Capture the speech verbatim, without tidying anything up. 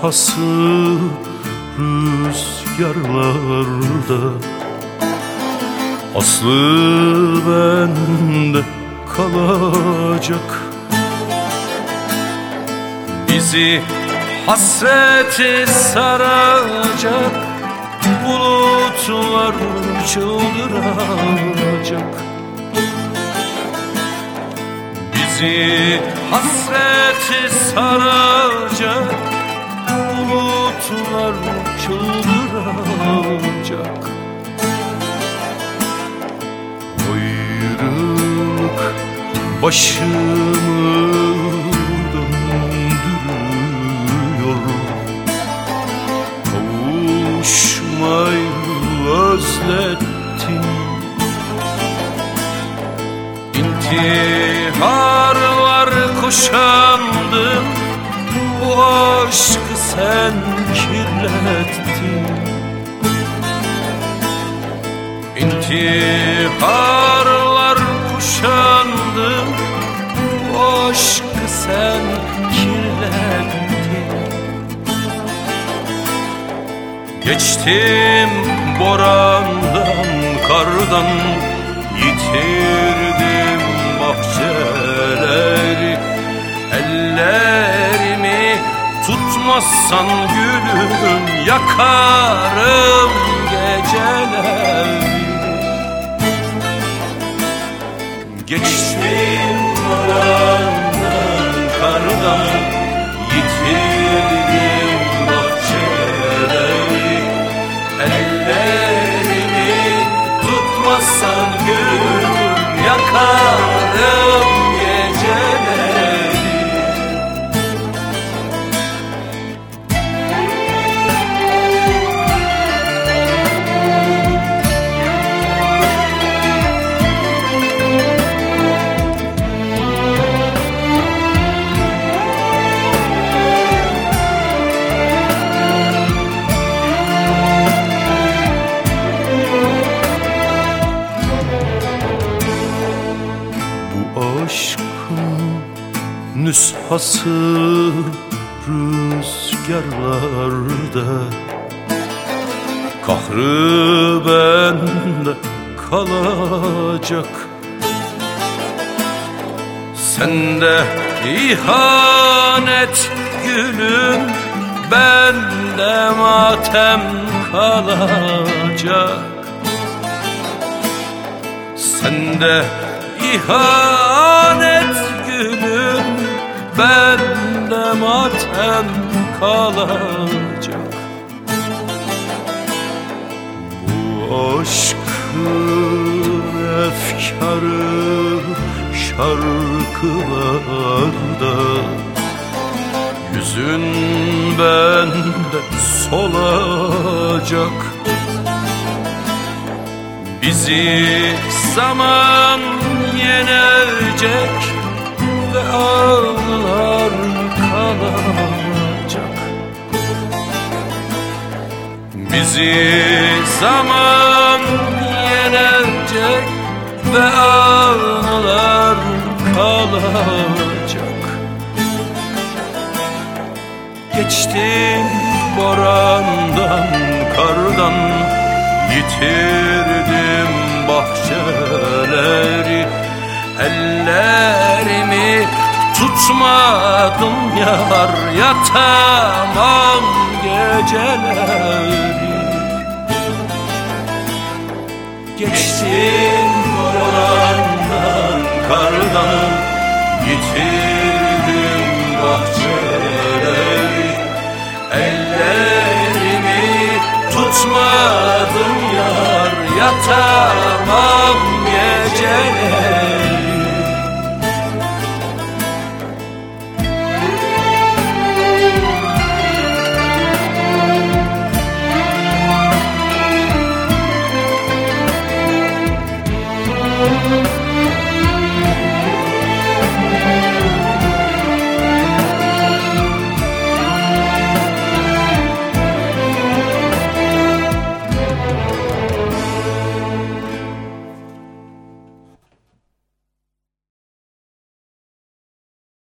nüshası rüzgarlarda. Aslı bende kalacak. Bizi hasreti saracak, bulutlar çıldıracak. Bizi hasreti saracak, bulutlar çıldıracak. Ayrılık başımı döndürüyor, kavuşmayı özlettim. İntiharlar kuşandım, bu aşkı sen kirlettin. İntiharlar kuşandım, bu aşkı sen kirlettin. Geçtim borandan, kardan, yitirdim bahçeleri. Ellerimi tutmazsan gülüm, yakarım geceleri. Geçtim borandan, kardan, yitirdim bahçeleri. Ellerimi tutmazsan gülüm, yakarım geceleri. Aşkın nüshası rüzgarlarda. Kahrı bende kalacak. Sende ihanet gülüm, bende matem kalacak. Sende İhanet gülüm, bende matem kalacak. Bu aşkın efkarı şarkılarda. Yüzün bende solacak. Bizi zaman yenecek ve anılar kalacak. Bizi zaman yenecek ve anılar kalacak. Geçtim borandan, kardan, yitirdim bahçeleri. Ellerimi tutmadım yar, yatamam geceleri. Geçtim borandan, kardan, yitirdim bahçeleri. Ellerimi tutmadım yar, yatamam geceleri. Müzik